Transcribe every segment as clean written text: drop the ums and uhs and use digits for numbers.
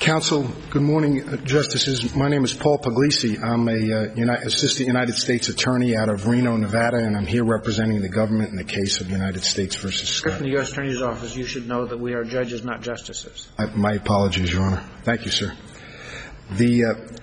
Counsel, good morning, Justices. My name is Paul Puglisi. I'm a Assistant United States Attorney out of Reno, Nevada, and I'm here representing the government in the case of United States v. Scott. From the U.S. Attorney's Office, you should know that we are judges, not justices. My apologies, Your Honor. Thank you, sir. The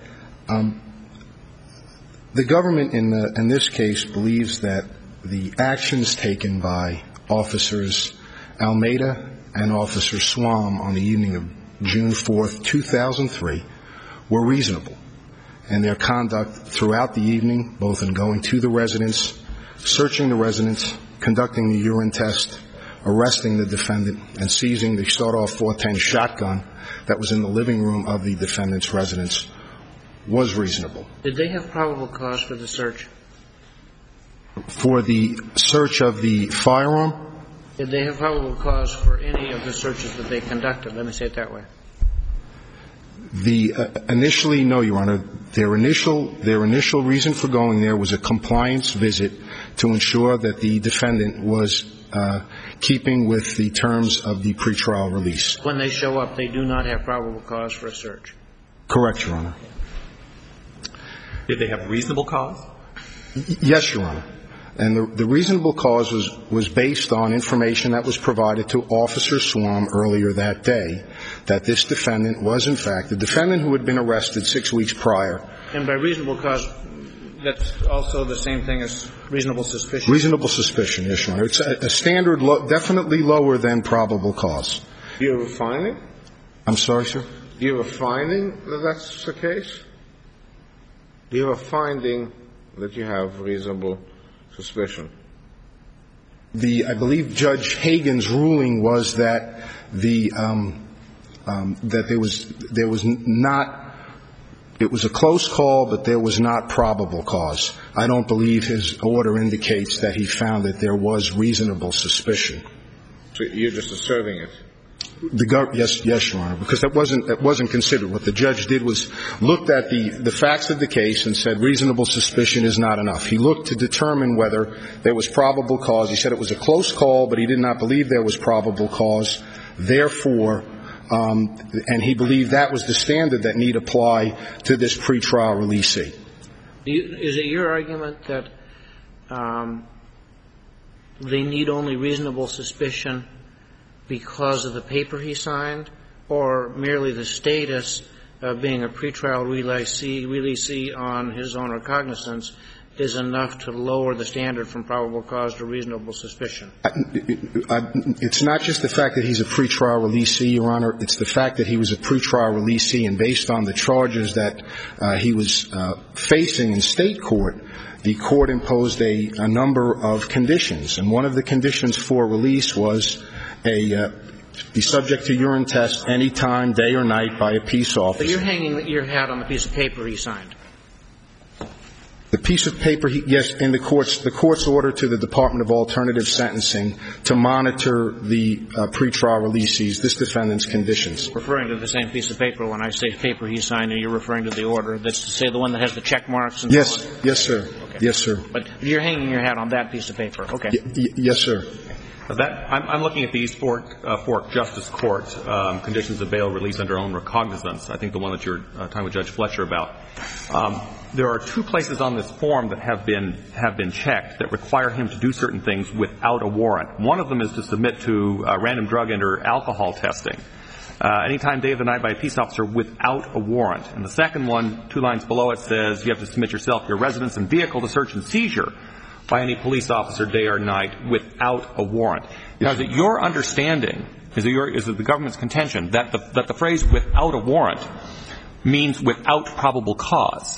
government in this case believes that the actions taken by Officers Almeida and Officer Swam on the evening of June 4th, 2003, were reasonable, and their conduct throughout the evening, both in going to the residence, searching the residence, conducting the urine test, arresting the defendant, and seizing the sawed-off .410 shotgun that was in the living room of the defendant's residence, was reasonable. Did they have probable cause for the search? For the search of the firearm? Did they have probable cause for any of the searches that they conducted? Let me say it that way. Initially, no, Your Honor. Their initial reason for going there was a compliance visit to ensure that the defendant was keeping with the terms of the pretrial release. When they show up, they do not have probable cause for a search? Correct, Your Honor. Did they have reasonable cause? Yes, Your Honor. And the reasonable cause was based on information that was provided to Officer Swam earlier that day, that this defendant was, in fact, the defendant who had been arrested 6 weeks prior. And by reasonable cause, that's also the same thing as reasonable suspicion? Reasonable suspicion, yes, Your Honor. It's a standard, definitely lower than probable cause. Do you have a finding? I'm sorry, sir? Do you have a finding that that's the case? Do you have a finding that you have reasonable suspicion? I believe Judge Hagan's ruling was that that there was not, it was a close call, but there was not probable cause. I don't believe his order indicates that he found that there was reasonable suspicion. So you're just asserting it? Yes, Your Honor, because that wasn't considered. What the judge did was looked at the facts of the case and said reasonable suspicion is not enough. He looked to determine whether there was probable cause. He said it was a close call, but he did not believe there was probable cause. Therefore, and he believed that was the standard that need apply to this pretrial releasee. Is it your argument that they need only reasonable suspicion because of the paper he signed, or merely the status of being a pretrial releasee on his own recognizance is enough to lower the standard from probable cause to reasonable suspicion? It's not just the fact that he's a pretrial releasee, Your Honor. It's the fact that he was a pretrial releasee, and based on the charges that he was facing in state court, the court imposed a number of conditions. And one of the conditions for release was be subject to urine test any time, day or night, by a peace officer. But you're hanging your hat on the piece of paper he signed. The piece of paper, yes, in the court's order to the Department of Alternative Sentencing to monitor the pretrial releasees, this defendant's conditions. Referring to the same piece of paper, when I say paper he signed, and you're referring to the order, that's to say the one that has the check marks and so on? Yes, sir. Okay. Yes, sir. But you're hanging your hat on that piece of paper. Okay. Yes, sir. I'm looking at the East Fork Justice Court conditions of bail release under own recognizance. I think the one that you're talking with Judge Fletcher about. There are two places on this form that have been checked that require him to do certain things without a warrant. One of them is to submit to random drug and/or alcohol testing anytime, day of the night, by a peace officer without a warrant. And the second one, 2 lines below it, says you have to submit yourself, your residence, and vehicle to search and seizure by any police officer, day or night, without a warrant. Now, is it your understanding, is it the government's contention, that the phrase without a warrant means without probable cause?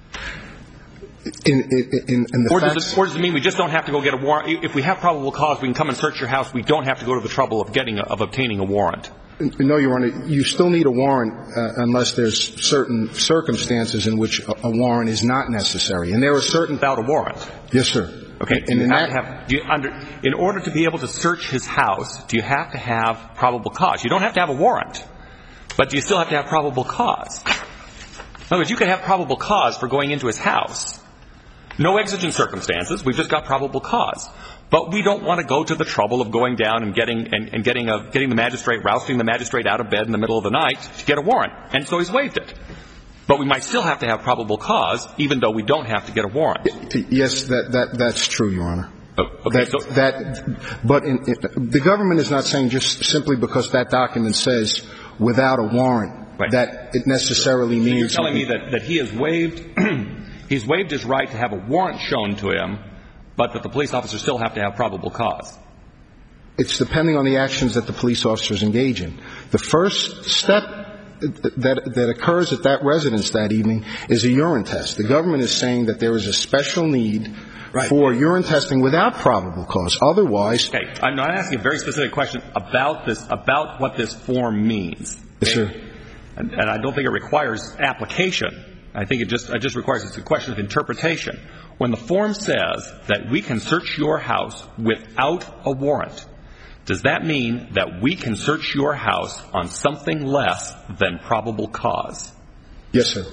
Or does it mean we just don't have to go get a warrant? If we have probable cause, we can come and search your house. We don't have to go to the trouble of obtaining a warrant. No, Your Honor. You still need a warrant unless there's certain circumstances in which a warrant is not necessary. And there are certain... Without a warrant? Yes, sir. Okay. In order to be able to search his house, do you have to have probable cause? You don't have to have a warrant, but do you still have to have probable cause? In other words, you can have probable cause for going into his house. No exigent circumstances. We've just got probable cause. but we don't want to go to the trouble of going down and getting the magistrate, rousting the magistrate out of bed in the middle of the night to get a warrant. And so he's waived it. But we might still have to have probable cause, even though we don't have to get a warrant. Yes, that's true, Your Honor. Okay, but the government is not saying just simply because that document says without a warrant, right, that it necessarily means. So you're telling me that he has waived he's waived his right to have a warrant shown to him, but that the police officers still have to have probable cause. It's depending on the actions that the police officers engage in. The first step that occurs at that residence that evening is a urine test. The government is saying that there is a special need for urine testing without probable cause. Otherwise, okay, I'm not asking a very specific question about what this form means. Yes, sir. And I don't think it requires application. I think it just requires, it's a question of interpretation. When the form says that we can search your house without a warrant, does that mean that we can search your house on something less than probable cause? Yes, sir.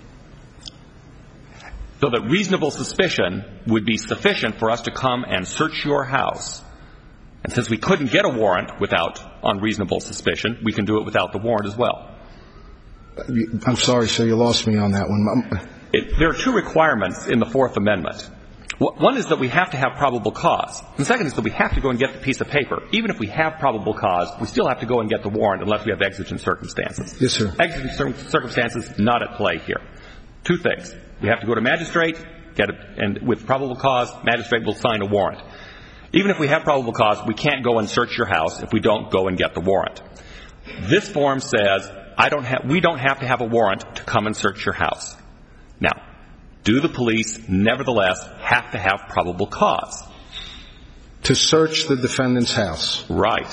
So that reasonable suspicion would be sufficient for us to come and search your house. And since we couldn't get a warrant without unreasonable suspicion, we can do it without the warrant as well. I'm sorry, sir, you lost me on that one. There are two requirements in the Fourth Amendment. One is that we have to have probable cause. And the second is that we have to go and get the piece of paper. Even if we have probable cause, we still have to go and get the warrant unless we have exigent circumstances. Yes, sir. Exigent circumstances not at play here. Two things. We have to go to magistrate, and with probable cause, magistrate will sign a warrant. Even if we have probable cause, we can't go and search your house if we don't go and get the warrant. This form says we don't have to have a warrant to come and search your house. Now, do the police nevertheless have to have probable cause? To search the defendant's house. Right.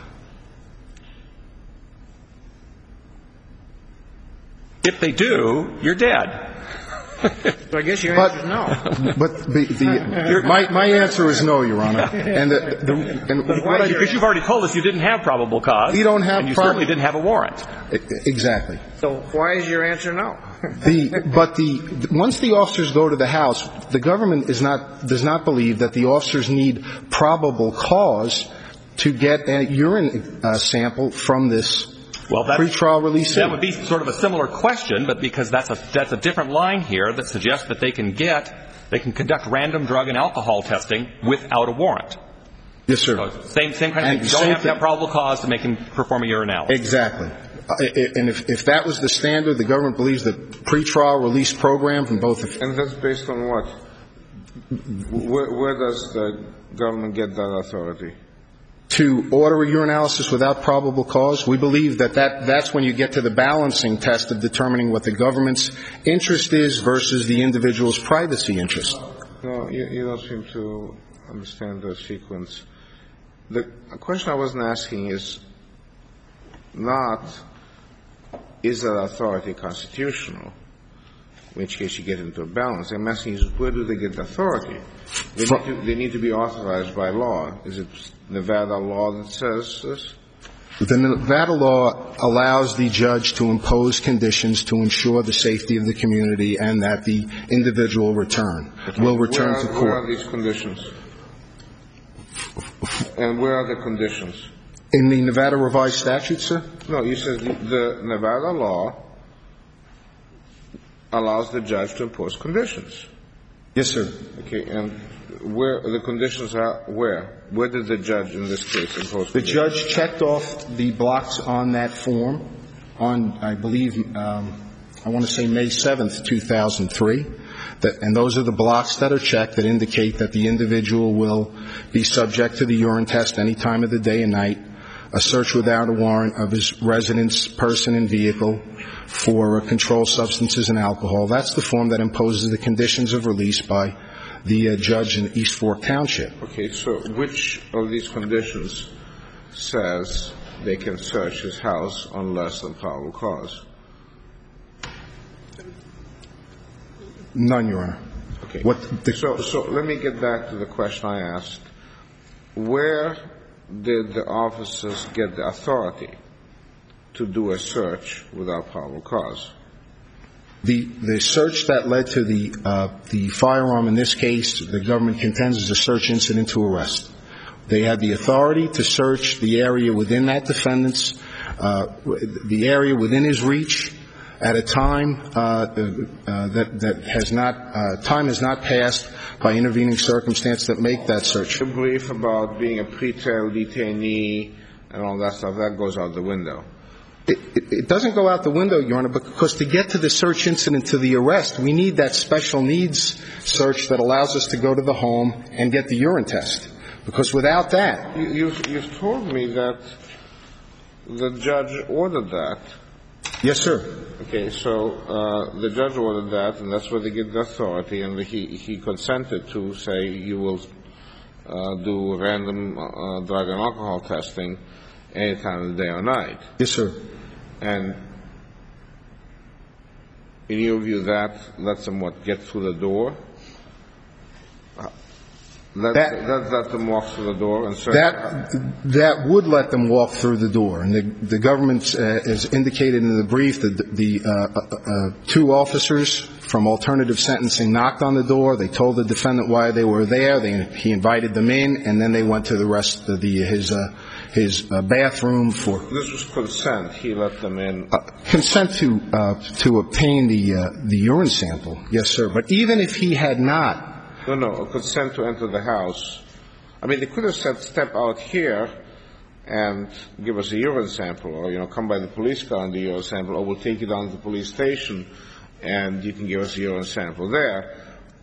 If they do, you're dead. So I guess your answer is no. But my answer is no, Your Honor. Because you've already told us you didn't have probable cause. You don't have and you certainly didn't have a warrant. Exactly. So why is your answer no? Once the officers go to the house, the government does not believe that the officers need probable cause to get a urine sample from this pretrial release. That would be sort of a similar question, but because that's a different line here that suggests that they can conduct random drug and alcohol testing without a warrant. Yes, sir. So same kind of thing. You don't have to have probable cause to make him perform a urinalysis. Exactly. And if that was the standard, the government believes that pretrial release program from both. And that's based on what? Where does the government get that authority? To order a urinalysis without probable cause. We believe that's when you get to the balancing test of determining what the government's interest is versus the individual's privacy interest. No, you don't seem to understand the sequence. The question I wasn't asking is not, is that authority constitutional? In which case you get into a balance. I'm asking is, where do they get the authority? They need to be authorized by law. Is it Nevada law that says this? The Nevada law allows the judge to impose conditions to ensure the safety of the community and that the individual will return to court. Where are these conditions? And where are the conditions? In the Nevada revised statute, sir? No, you said the Nevada law allows the judge to impose conditions. Yes, sir. Okay, and where the conditions are where? Where did the judge in this case impose conditions? The judge checked off the blocks on that form on, I believe, I want to say May 7th, 2003. And those are the blocks that are checked that indicate that the individual will be subject to the urine test any time of the day and night, a search without a warrant of his residence, person, and vehicle for controlled substances and alcohol. That's the form that imposes the conditions of release by the judge in East Fork Township. Okay, so which of these conditions says they can search his house on less than probable cause? None, Your Honor. Okay. So let me get back to the question I asked. Where did the officers get the authority to do a search without probable cause? The search that led to the firearm in this case, the government contends, is a search incident to arrest. They had the authority to search the area within that defendant's, the area within his reach at a time that has not, time has not passed by intervening circumstance that make that search. The brief about being a pretrial detainee and all that stuff, that goes out the window. It doesn't go out the window, Your Honor, because to get to the search incident to the arrest, we need that special needs search that allows us to go to the home and get the urine test. Because without that... You've told me that the judge ordered that. Yes, sir. Okay, so the judge ordered that, and that's where they get the authority, and he consented to say you will do random drug and alcohol testing any time of the day or night. Yes, sir. And in your view, that lets them, get through the door? Let them walk through the door and search? That would let them walk through the door. And the government, as indicated in the brief, the two officers from alternative sentencing knocked on the door. They told the defendant why they were there. He invited them in, and then they went to the rest of his bathroom for... This was consent. He let them in. Consent to obtain the urine sample. Yes, sir. But even if he had not... No, consent to enter the house. I mean, they could have said, step out here and give us a urine sample, or, come by the police car and do a urine sample, or we'll take you down to the police station and you can give us a urine sample there.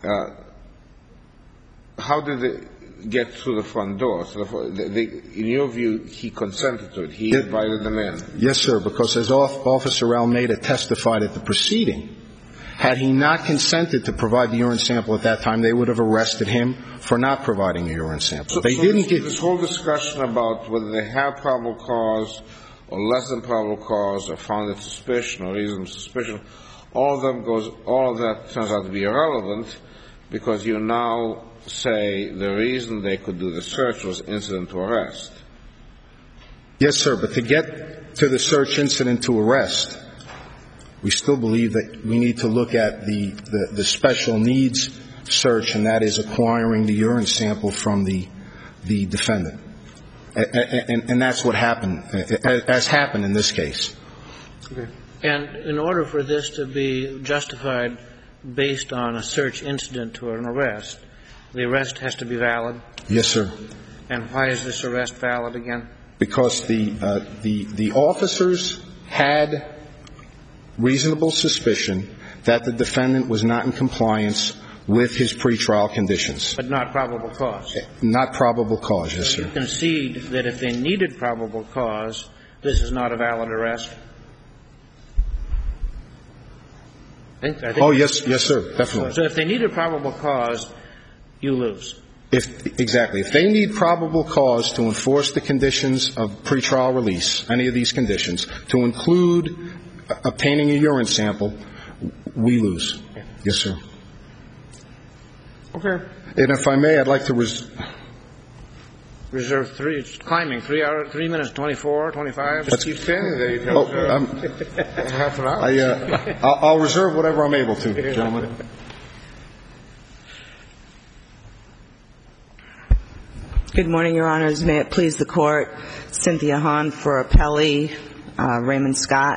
How did they get through the front door? So in your view, he consented to it. He invited them in. Yes, sir, because as Officer Almeida testified at the proceeding, had he not consented to provide the urine sample at that time, they would have arrested him for not providing a urine sample. This whole discussion about whether they have probable cause or less than probable cause or founded suspicion or reasonable suspicion, all of that turns out to be irrelevant because you now say the reason they could do the search was incident to arrest. Yes, sir, but to get to the search incident to arrest, we still believe that we need to look at the special needs search, and that is acquiring the urine sample from the defendant. And that's what happened, as happened in this case. Okay. And in order for this to be justified based on a search incident to an arrest, the arrest has to be valid? Yes, sir. And why is this arrest valid again? Because the officers had reasonable suspicion that the defendant was not in compliance with his pretrial conditions. But not probable cause? Not probable cause, yes, sir. So you concede that if they needed probable cause, this is not a valid arrest? I think oh, yes, sir, definitely. So if they needed probable cause, you lose? Exactly. If they need probable cause to enforce the conditions of pretrial release, any of these conditions, to include obtaining a urine sample, we lose. Okay. Yes, sir. Okay. And if I may, I'd like to reserve it's climbing, 3 minutes, 24, 25. Just keep standing there. You half an hour. I'll reserve whatever I'm able to, gentlemen. Good morning, Your Honors. May it please the Court. Cynthia Hahn for appellee, Raymond Scott.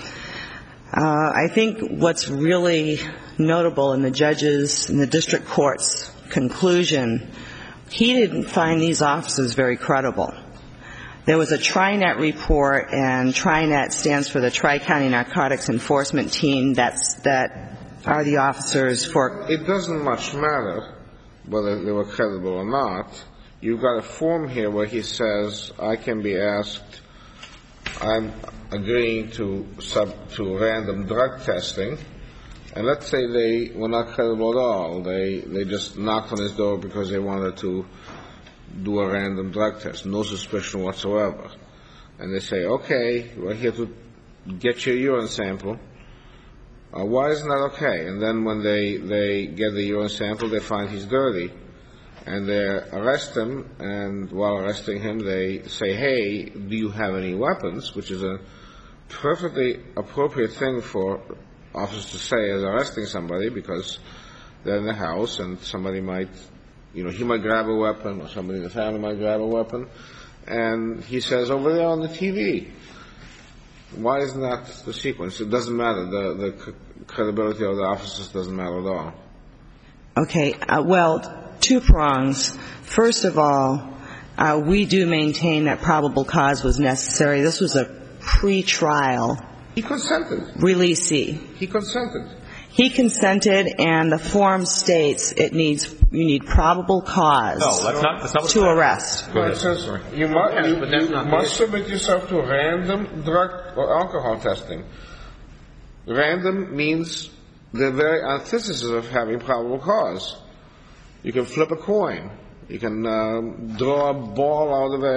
I think what's really notable in the district court's conclusion, he didn't find these officers very credible. There was a TriNet report, and TriNet stands for the Tri-County Narcotics Enforcement Team. That are the officers for... It doesn't much matter whether they were credible or not. You've got a form here where he says, I can be asked, I'm agreeing to random drug testing, and let's say they were not credible at all. They just knocked on his door because they wanted to do a random drug test, no suspicion whatsoever. And they say, okay, we're here to get your urine sample. Why isn't that okay? And then when they get the urine sample, they find he's dirty. And they arrest him, and while arresting him, they say, hey, do you have any weapons? Which is a perfectly appropriate thing for officers to say as arresting somebody because they're in the house and somebody might, he might grab a weapon or somebody in the family might grab a weapon. And he says, over there on the TV. Why isn't that the sequence? It doesn't matter. The credibility of the officers doesn't matter at all. Okay. Well, two prongs. First of all, we do maintain that probable cause was necessary. This was a pre-trial. He consented. Releasee. He consented. He consented, and the form states you need probable cause that's not to arrest. No, it says you must submit yourself to random drug or alcohol testing. Random means the very antithesis of having probable cause. You can flip a coin. You can draw a ball out of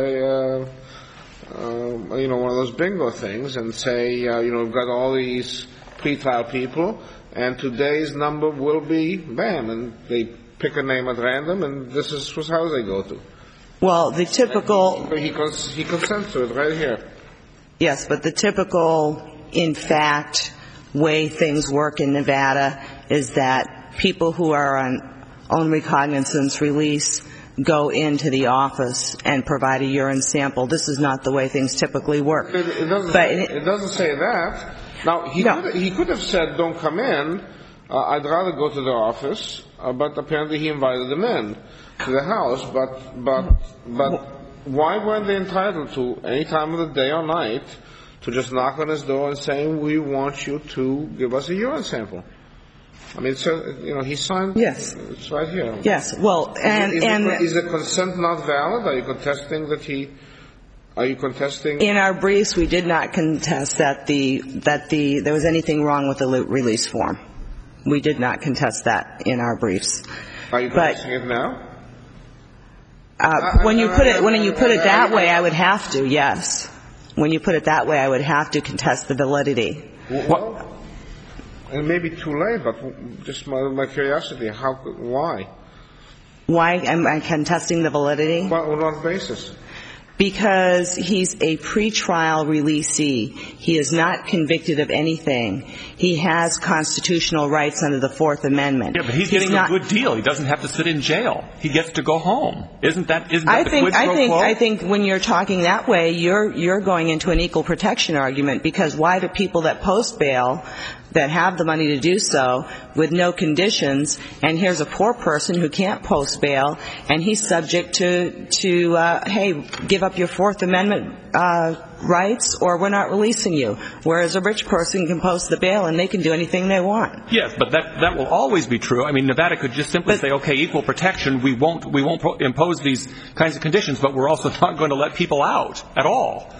one of those bingo things and say, we've got all these pre-trial people, and today's number will be bam, and they pick a name at random, and this is whose house they go to. Well, the typical... He consents to it right here. Yes, but the typical, in fact, way things work in Nevada is that people who are on own recognizance release go into the office and provide a urine sample. This is not the way things typically work. It doesn't say that. Now, he could have said, don't come in. I'd rather go to the office. But apparently he invited them in to the house. But why weren't they entitled to any time of the day or night to just knock on his door and say, we want you to give us a urine sample? I mean, so, he signed. Yes. It's right here. Yes. Well, is the consent not valid? Are you contesting Are you contesting? In our briefs, we did not contest that there was anything wrong with the release form. We did not contest that in our briefs. Are you contesting it now? When you put it that way, I would have to. Yes. When you put it that way, I would have to contest the validity. Well, it may be too late, but just my curiosity, why? Why am I contesting the validity? On what basis? Because he's a pretrial releasee. He is not convicted of anything. He has constitutional rights under the Fourth Amendment. Yeah, but he's getting a good deal. He doesn't have to sit in jail. He gets to go home. Isn't that the quid pro quo? I think when you're talking that way, you're going into an equal protection argument, because why do people that post bail that have the money to do so with no conditions, and here's a poor person who can't post bail, and he's subject to hey, give up your Fourth Amendment rights or we're not releasing you, whereas a rich person can post the bail and they can do anything they want. Yes, but that will always be true. I mean, Nevada could just simply say, okay, equal protection, we won't impose these kinds of conditions, but we're also not going to let people out at all.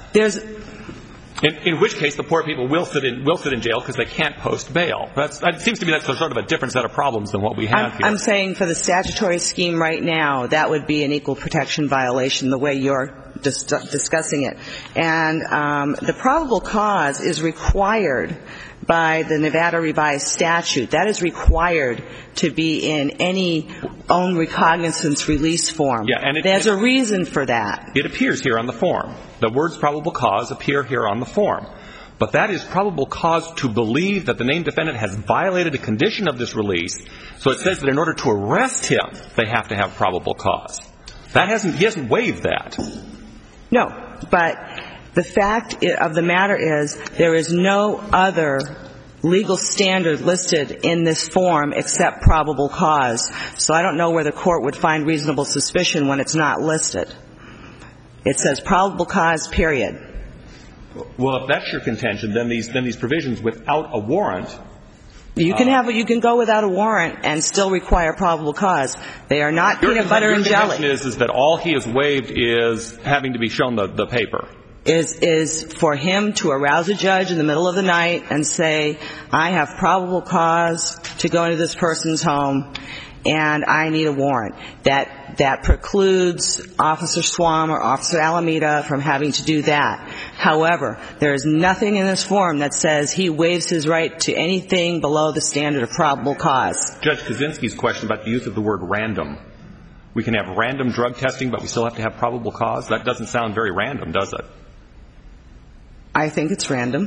In which case, the poor people will sit in jail because they can't post bail. It seems to me that's sort of a different set of problems than what we have here. I'm saying for the statutory scheme right now, that would be an equal protection violation, the way you're discussing it. And the probable cause is required by the Nevada revised statute. That is required to be in any own recognizance release form. Yeah, and there's a reason for that. It appears here on the form. The words probable cause appear here on the form. But that is probable cause to believe that the named defendant has violated a condition of this release. So it says that in order to arrest him, they have to have probable cause. He hasn't waived that. No, but the fact of the matter is there is no other legal standard listed in this form except probable cause. So I don't know where the court would find reasonable suspicion when it's not listed. It says probable cause, period. Well, if that's your contention, then these provisions without a warrant. You can go without a warrant and still require probable cause. They are not peanut butter and jelly. Your contention is that all he has waived is having to be shown the paper. Is for him to arouse a judge in the middle of the night and say, I have probable cause to go into this person's home and I need a warrant. That precludes Officer Swam or Officer Alameda from having to do that. However, there is nothing in this form that says he waives his right to anything below the standard of probable cause. Judge Kaczynski's question about the use of the word random. We can have random drug testing, but we still have to have probable cause? That doesn't sound very random, does it? I think it's random.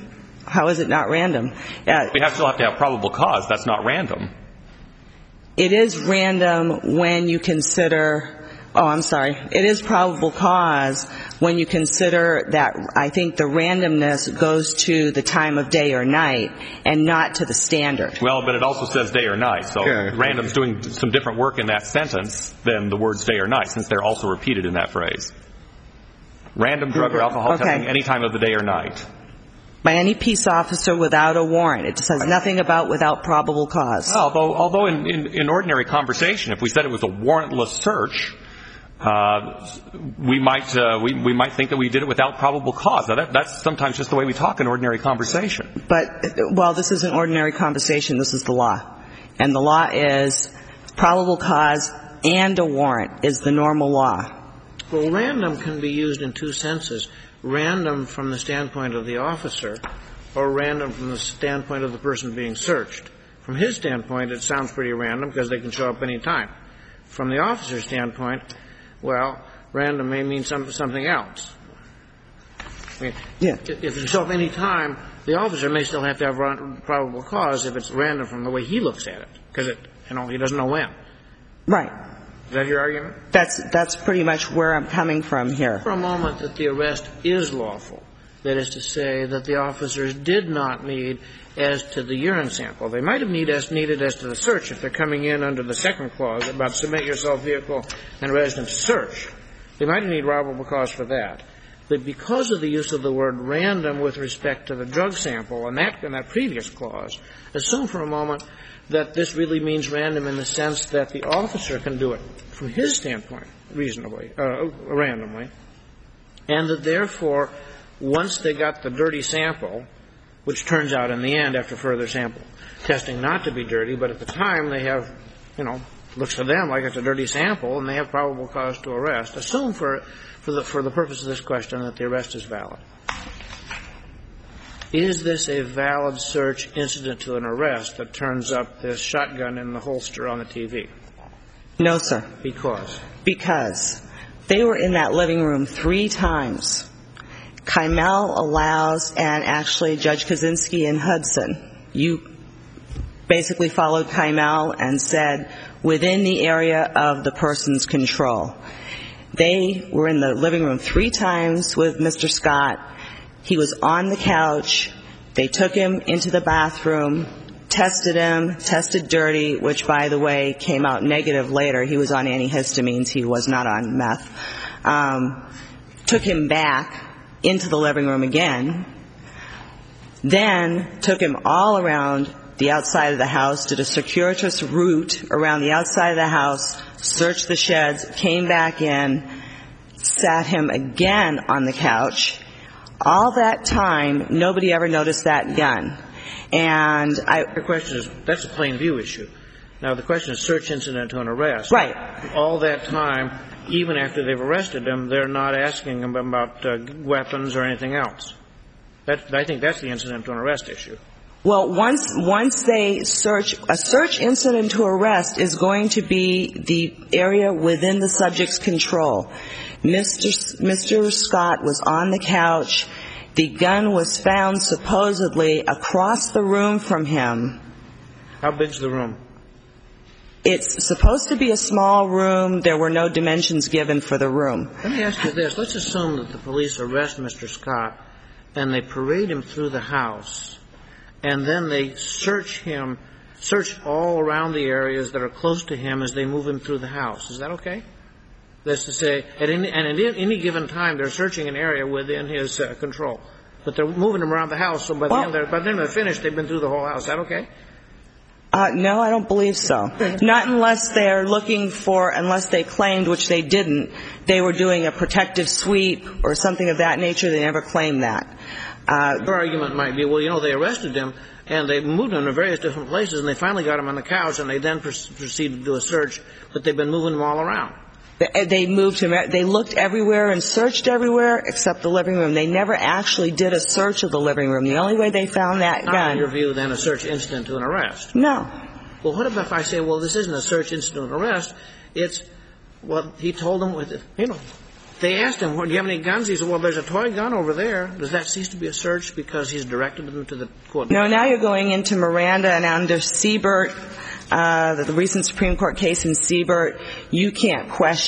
How is it not random? We still have to have probable cause. That's not random. It is random when you consider it is probable cause when you consider that I think the randomness goes to the time of day or night and not to the standard. Well, but it also says day or night, so random's doing some different work in that sentence than the words day or night, since they're also repeated in that phrase. Random drug or alcohol testing any time of the day or night. By any peace officer without a warrant. It says nothing about without probable cause. Although in ordinary conversation, if we said it was a warrantless search, we might think that we did it without probable cause. Now, that's sometimes just the way we talk in ordinary conversation. But, this isn't ordinary conversation. This is the law. And the law is probable cause and a warrant is the normal law. Well, random can be used in two senses. Random from the standpoint of the officer or random from the standpoint of the person being searched. From his standpoint, it sounds pretty random because they can show up any time. From the officer's standpoint, well, random may mean something else. I mean, if they show up any time, the officer may still have to have probable cause if it's random from the way he looks at it, because he doesn't know when. Right. Is that your argument? That's pretty much where I'm coming from here. For a moment that the arrest is lawful, that is to say that the officers did not need as to the urine sample. They might have needed as to the search if they're coming in under the second clause about submit yourself, vehicle, and residence search. They might need probable cause for that. But because of the use of the word random with respect to the drug sample and that previous clause, assume for a moment that this really means random in the sense that the officer can do it from his standpoint randomly, and that therefore once they got the dirty sample, which turns out in the end after further sample testing not to be dirty, but at the time they have, looks to them like it's a dirty sample and they have probable cause to arrest, assume for the purpose of this question that the arrest is valid. Is this a valid search incident to an arrest that turns up this shotgun in the holster on the TV? No, sir. Because? Because they were in that living room 3 times. Kymel allows, and actually Judge Kaczynski and Hudson, you basically followed Kymel and said within the area of the person's control. They were in the living room 3 times with Mr. Scott. He was on the couch. They took him into the bathroom, tested him, tested dirty, which, by the way, came out negative later. He was on antihistamines. He was not on meth. Took him back into the living room again, then took him all around the outside of the house, did a circuitous route around the outside of the house, searched the sheds, came back in, sat him again on the couch. All that time, nobody ever noticed that gun. And the question is, that's a plain view issue. Now, the question is search incident to an arrest. Right. All that time, even after they've arrested him, they're not asking him about weapons or anything else. I think that's the incident to an arrest issue. Well, once they search, a search incident to arrest is going to be the area within the subject's control. Mr. Scott was on the couch. The gun was found supposedly across the room from him. How big's the room? It's supposed to be a small room. There were no dimensions given for the room. Let me ask you this. Let's assume that the police arrest Mr. Scott and they parade him through the house, and then they search all around the areas that are close to him as they move him through the house. Is that okay? That's to say, at any given time, they're searching an area within his control. But they're moving him around the house, so by the time they're finished, they've been through the whole house. Is that okay? No, I don't believe so. Not unless they're looking for, unless they claimed, which they didn't, they were doing a protective sweep or something of that nature. They never claimed that. Your argument might be, well, they arrested him, and they moved him to various different places, and they finally got him on the couch, and they then proceeded to do a search, but they've been moving him all around. They moved him. They looked everywhere and searched everywhere except the living room. They never actually did a search of the living room. The only way they found that gun. Not in your view, then, a search incident to an arrest. No. Well, what about if I say, well, this isn't a search incident to an arrest? It's what he told them with, they asked him, well, do you have any guns? He said, well, there's a toy gun over there. Does that cease to be a search because he's directed them to the quote? No, now you're going into Miranda, and under Siebert, the recent Supreme Court case in Siebert, you can't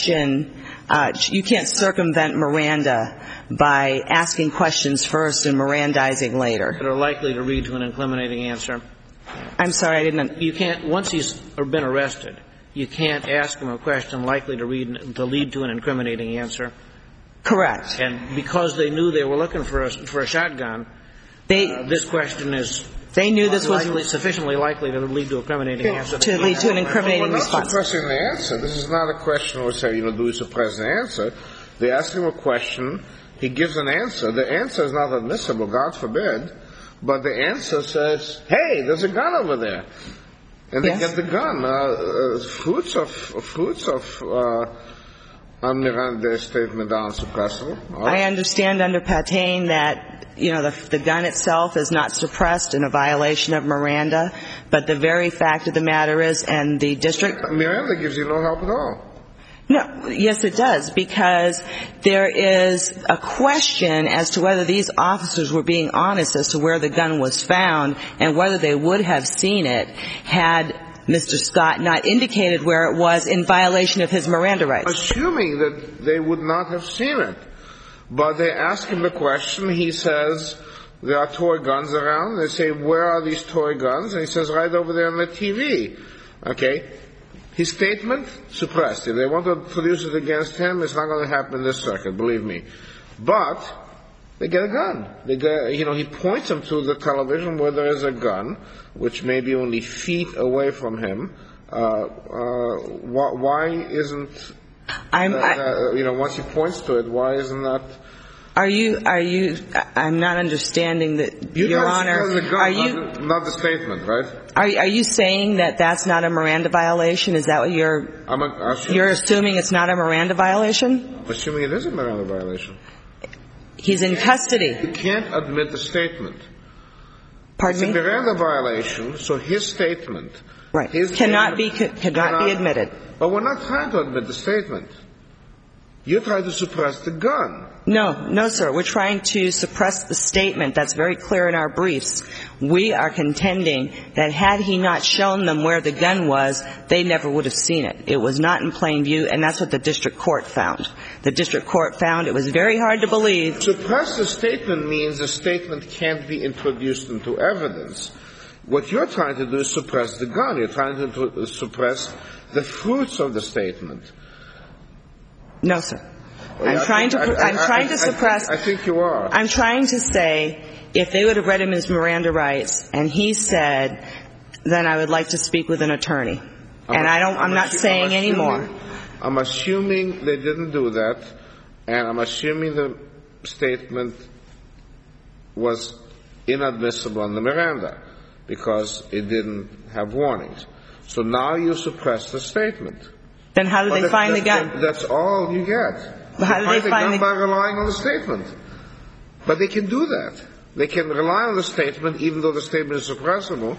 circumvent Miranda by asking questions first and Mirandizing later. That are likely to lead to an incriminating answer. I'm sorry, I didn't. You can't, once he's been arrested, you can't ask him a question likely to lead to an incriminating answer. Correct. And because they knew they were looking for a shotgun, this question is they knew this was sufficiently likely to lead to a incriminating answer. To lead to an incriminating response. We're not suppressing the answer. This is not a question where we say, do we suppress the answer? They ask him a question. He gives an answer. The answer is not admissible, God forbid. But the answer says, hey, there's a gun over there. And they get the gun. Fruits of Miranda statement are unsuppressible. I understand under Patain that, the gun itself is not suppressed in a violation of Miranda, but the very fact of the matter is, and the district... Miranda gives you no help at all. No, yes it does, because there is a question as to whether these officers were being honest as to where the gun was found and whether they would have seen it had Mr. Scott not indicated where it was in violation of his Miranda rights. Assuming that they would not have seen it. But they ask him the question, he says, there are toy guns around. They say, where are these toy guns? And he says, right over there on the TV. Okay? His statement, suppressed. If they want to produce it against him, it's not going to happen in this circuit, believe me. But they get a gun. He points them to the television where there is a gun, which may be only feet away from him. Why isn't... once he points to it, why isn't that... I'm not understanding that, Your Honor. Not the statement, right? Are you saying that that's not a Miranda violation? Is that what you're assuming it's not a Miranda violation? I'm assuming it is a Miranda violation. He's in custody. You can't admit the statement. Pardon me? It's a Miranda violation, so his statement... Right. Cannot be admitted. But we're not trying to admit the statement. You're trying to suppress the gun. No, sir. We're trying to suppress the statement. That's very clear in our briefs. We are contending that had he not shown them where the gun was, they never would have seen it. It was not in plain view, and that's what the district court found. The district court found it was very hard to believe. Suppress the statement means the statement can't be introduced into evidence. What you're trying to do is suppress the gun. You're trying to suppress the fruits of the statement. No, sir. I'm trying to suppress. I think you are. I'm trying to say if they would have read him his Miranda rights and he said, then I would like to speak with an attorney. I'm not saying any more. I'm assuming they didn't do that, and I'm assuming the statement was inadmissible on the Miranda because it didn't have warnings. So now you suppress the statement. Then how do they find the gun? That's all you get. How do they find the gun? By relying on the statement. But they can do that. They can rely on the statement even though the statement is suppressible.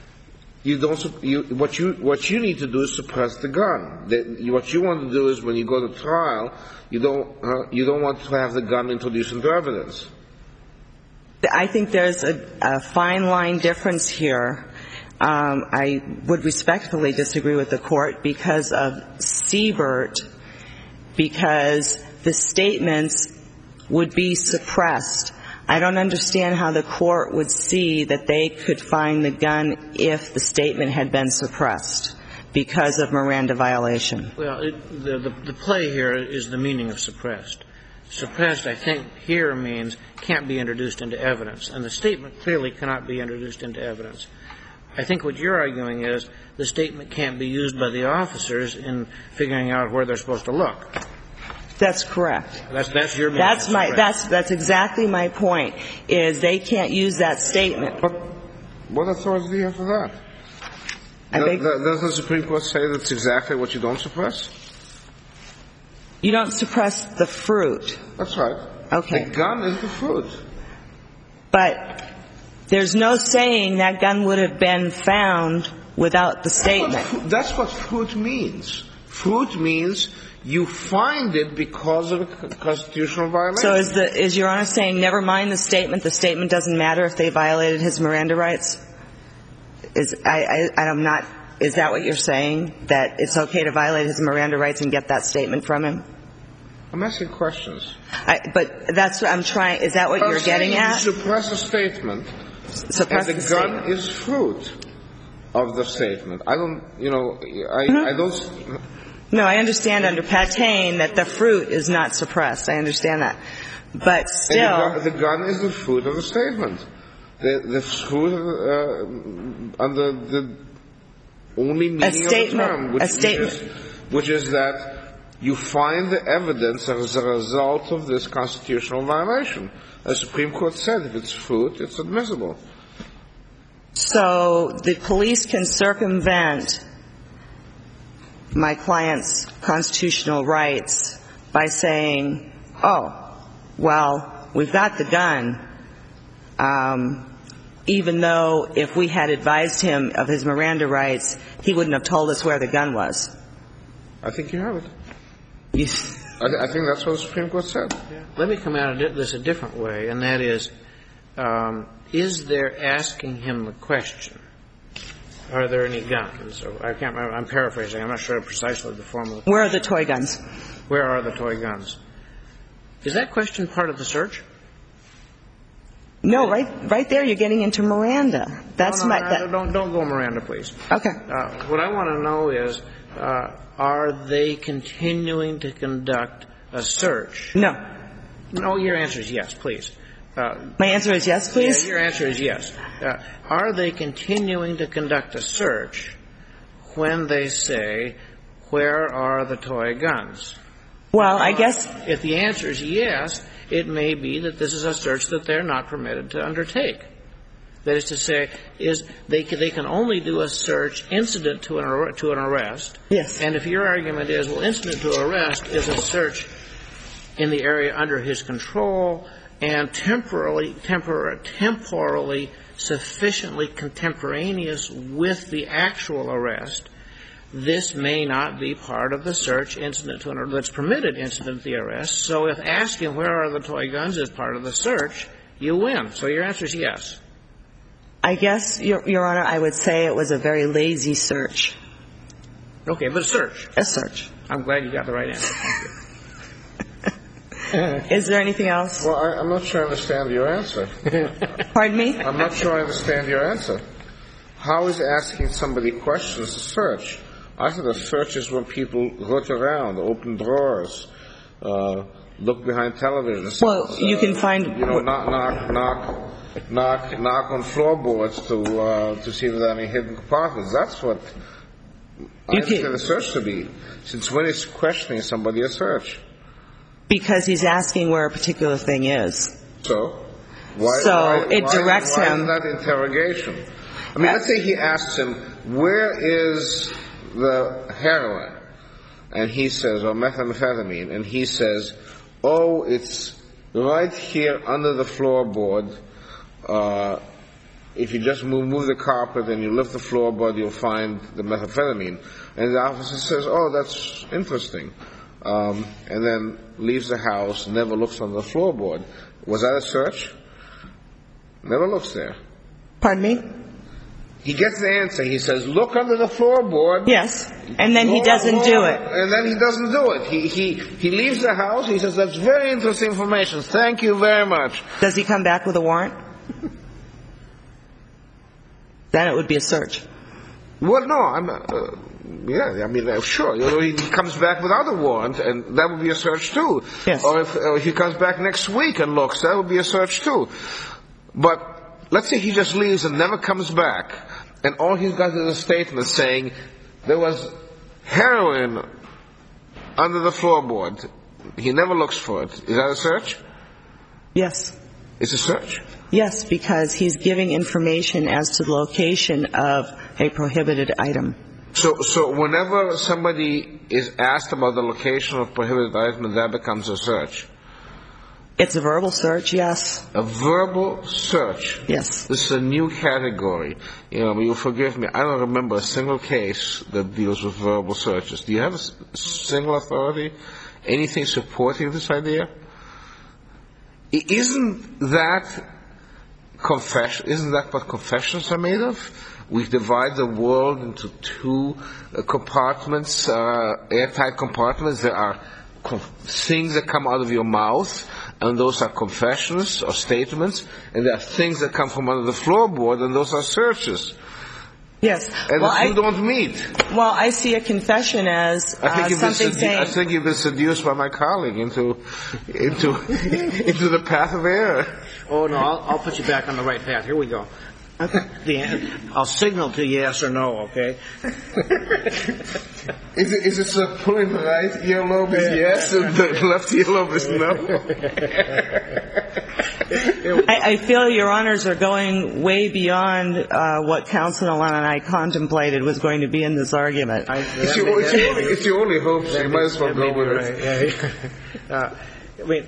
What you need to do is suppress the gun. What you want to do is when you go to trial, you don't want to have the gun introduced into evidence. I think there's a fine line difference here. I would respectfully disagree with the court because of Siebert, because the statements would be suppressed. I don't understand how the court would see that they could find the gun if the statement had been suppressed because of Miranda violation. Well, the play here is the meaning of suppressed. Suppressed, I think, here means can't be introduced into evidence, and the statement clearly cannot be introduced into evidence. I think what you're arguing is the statement can't be used by the officers in figuring out where they're supposed to look. That's correct. That's your meaning. That's exactly my point, is they can't use that statement. But what authority do you have for that? Does the Supreme Court say that's exactly what you don't suppress? You don't suppress the fruit. That's right. Okay. The gun is the fruit. But there's no saying that gun would have been found without the statement. That's what fruit means. Fruit means You find it because of a constitutional violation. So is Your Honor saying, never mind the statement doesn't matter if they violated his Miranda rights? Is that what you're saying? That it's okay to violate his Miranda rights and get that statement from him? I'm asking questions. But that's what I'm trying, is that what you're getting at? You suppress a statement, Suppress and the gun is fruit of the statement. I don't. No, I understand under Patain that the fruit is not suppressed. I understand that. But still... And the gun is the fruit of the statement. The fruit under the only meaning of the term, which is that you find the evidence as a result of this constitutional violation. As the Supreme Court said, if it's fruit, it's admissible. So the police can circumvent my client's constitutional rights by saying, oh, well, we've got the gun, even though if we had advised him of his Miranda rights, he wouldn't have told us where the gun was. I think you have it. Yes. I think that's what the Supreme Court said. Yeah. Let me come at this a different way, and that is there asking him the question, are there any guns? Or I can't remember. I'm paraphrasing. I'm not sure precisely the form of the... Where are the toy guns? Where are the toy guns? Is that question part of the search? No, right there you're getting into Miranda. That's don't go Miranda, please. Okay. What I want to know is, are they continuing to conduct a search? No. No, your answer is yes, please. My answer is yes, please? Yeah, your answer is yes. Are they continuing to conduct a search when they say, where are the toy guns? Well, I guess... If the answer is yes, it may be that this is a search that they're not permitted to undertake. That is to say, they can only do a search incident to an arrest. Yes. And if your argument is, well, incident to arrest is a search in the area under his control and temporally sufficiently contemporaneous with the actual arrest, this may not be part of the search incident that's permitted incident to the arrest. So if asking where are the toy guns is part of the search, you win. So your answer is yes. I guess, Your Honor, I would say it was a very lazy search. Okay, but a search. A search. I'm glad you got the right answer. Thank you. Is there anything else? Well, I'm not sure I understand your answer. Pardon me? I'm not sure I understand your answer. How is asking somebody questions a search? I think a search is when people look around, open drawers, look behind television. Well, you can find... knock on floorboards to see if there are any hidden compartments. That's what I understand a search to be. Since when is questioning somebody a search? Because he's asking where a particular thing is. So? It directs him... Why is that interrogation? I mean, let's say he asks him, where is the heroin? And he says, or methamphetamine, and he says, oh, it's right here under the floorboard. If you just move the carpet and you lift the floorboard, you'll find the methamphetamine. And the officer says, oh, that's interesting. And then leaves the house, never looks on the floorboard. Was that a search? Never looks there. Pardon me? He gets the answer. He says, look under the floorboard. Yes. And then he doesn't do it. And then he doesn't do it. He leaves the house. He says, that's very interesting information. Thank you very much. Does he come back with a warrant? Then it would be a search. Well, no, sure. He comes back without a warrant, and that would be a search too. Yes. Or if he comes back next week and looks, that would be a search too. But let's say he just leaves and never comes back, and all he's got is a statement saying there was heroin under the floorboard. He never looks for it. Is that a search? Yes. It's a search? Yes, because he's giving information as to the location of a prohibited item. So whenever somebody is asked about the location of prohibited item, that becomes a search? It's a verbal search, yes. A verbal search. Yes. This is a new category. You'll forgive me. I don't remember a single case that deals with verbal searches. Do you have a single authority? Anything supporting this idea? Isn't that what confessions are made of? We divide the world into two compartments, airtight compartments. There are things that come out of your mouth, and those are confessions or statements, and there are things that come from under the floorboard, and those are searches. Yes. And the two don't meet. Well, I see a confession as something saying... I think you've been seduced by my colleague into the path of error. Oh, no, I'll put you back on the right path. Here we go. Okay. I'll signal to yes or no, okay? Is it so pulling the right earlobe is yes and the left earlobe is no? I feel Your Honors are going way beyond what Counsel Alana and I contemplated was going to be in this argument. It's your only hope, so you might as well go with it. I mean,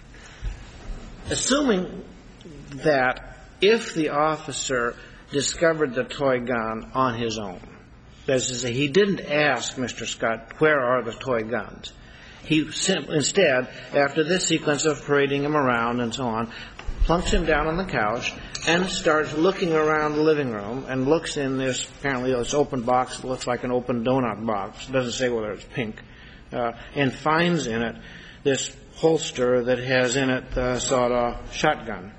assuming that if the officer discovered the toy gun on his own, that is to say, he didn't ask Mr. Scott, where are the toy guns? He instead, after this sequence of parading him around and so on, plunks him down on the couch and starts looking around the living room and looks in this, apparently this open box that looks like an open donut box, doesn't say whether it's pink, and finds in it this holster that has in it the sawed-off shotgun.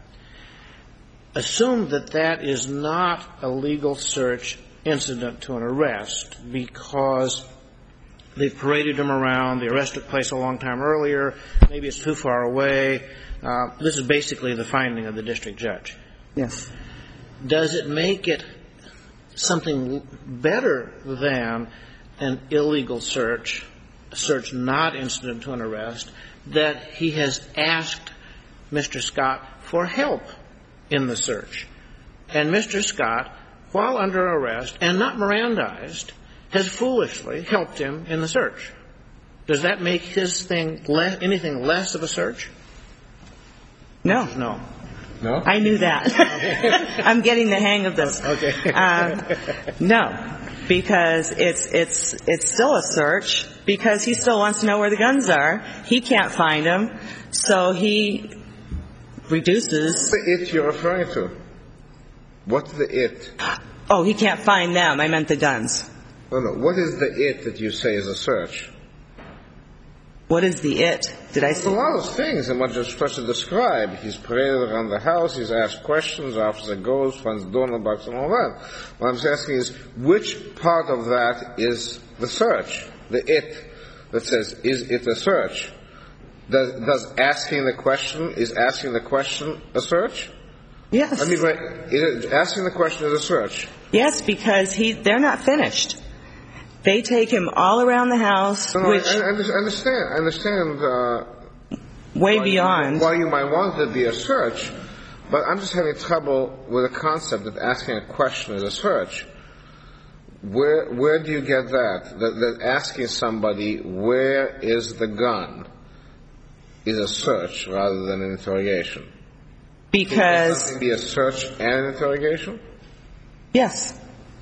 Assume that that is not a legal search incident to an arrest because they paraded him around, the arrest took place a long time earlier, maybe it's too far away. This is basically the finding of the district judge. Yes. Does it make it something better than an illegal search, a search not incident to an arrest, that he has asked Mr. Scott for help in the search? And Mr. Scott, while under arrest and not Mirandized, has foolishly helped him in the search. Does that make his thing anything less of a search? No. No. No? I knew that. I'm getting the hang of this. Okay. No, because it's still a search because he still wants to know where the guns are. He can't find them, so he reduces. What's the it you're referring to? What's the it? Oh, he can't find them. I meant the guns. No. What is the it that you say is a search? What is the it? Did I There's a lot of things in what Judge Fletcher described. He's paraded around the house, he's asked questions, the officer goes, finds the donut box and all that. What I'm asking is, which part of that is the search? The it that says, is it a search? Is asking the question a search? Yes. I mean, asking the question is a search. Yes, because they're not finished. They take him all around the house, No, which I understand. way beyond. Why you might want it to be a search, but I'm just having trouble with the concept that asking a question is a search. Where do you get that? That asking somebody where is the gun is a search rather than an interrogation. Because Can it be a search and an interrogation? yes.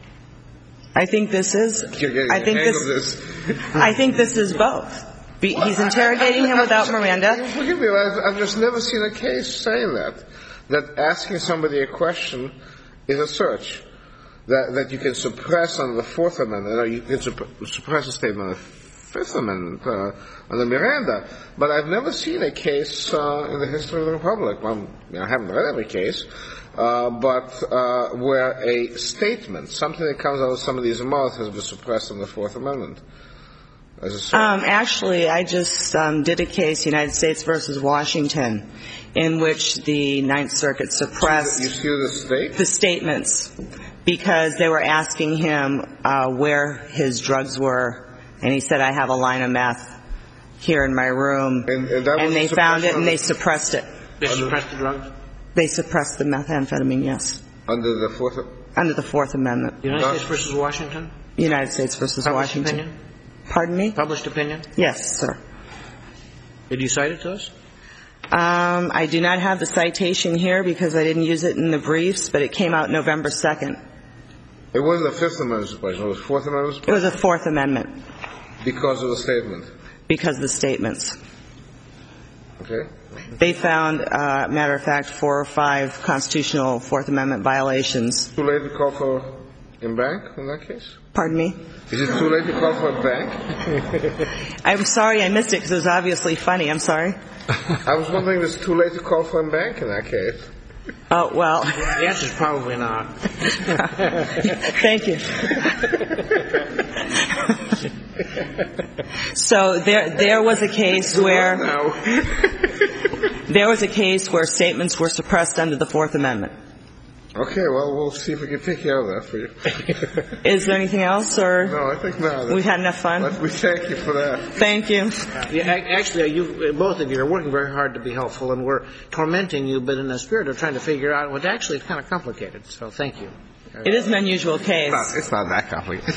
I think this is. You're getting the hang of this. I think this is both. He's interrogating him without Miranda. Forgive me, I've just never seen a case saying that asking somebody a question is a search, that you can suppress under the Fourth Amendment, or you can suppress a statement under the Fifth Amendment, under Miranda. But I've never seen a case in the history of the Republic. I haven't read every case. But where a statement, something that comes out of somebody's mouth, has been suppressed in the Fourth Amendment. Actually, I just did a case, United States versus Washington, in which the Ninth Circuit suppressed You see the state? the statements because they were asking him where his drugs were, and he said, I have a line of meth here in my room, and they found it and they suppressed it. They suppressed the drugs? They suppressed the methamphetamine, yes. Under the Fourth Amendment. United States versus Washington? United States versus Published Washington. opinion? Pardon me? Published opinion? Yes, sir. Did you cite it to us? I do not have the citation here because I didn't use it in the briefs, but it came out November 2nd. It wasn't a Fifth Amendment suppression. It was Fourth Amendment It suppression? was a Fourth Amendment Because of the statement. because of the statements. Okay. They found, matter of fact, 4 or 5 constitutional Fourth Amendment violations. Too late to call for en banc in that case? Pardon me? Is it too late to call for en banc? I'm sorry I missed it because it was obviously funny. I'm sorry. I was wondering if it's too late to call for en banc in that case. Oh, well. The answer is probably not. Thank you. So there was a case where statements were suppressed under the Fourth Amendment. Okay, well, we'll see if we can take care of that for you. Is there anything else, or No, I think not. we've had enough fun? But we thank you for that. Thank you. Yeah, actually, both of you are working very hard to be helpful, and we're tormenting you, but in the spirit of trying to figure out what actually is kind of complicated. So thank you. It is an unusual case. It's not that complicated.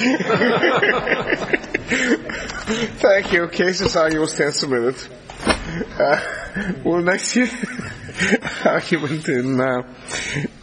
Thank you. Cases argument stands submitted. Well, next year, argument in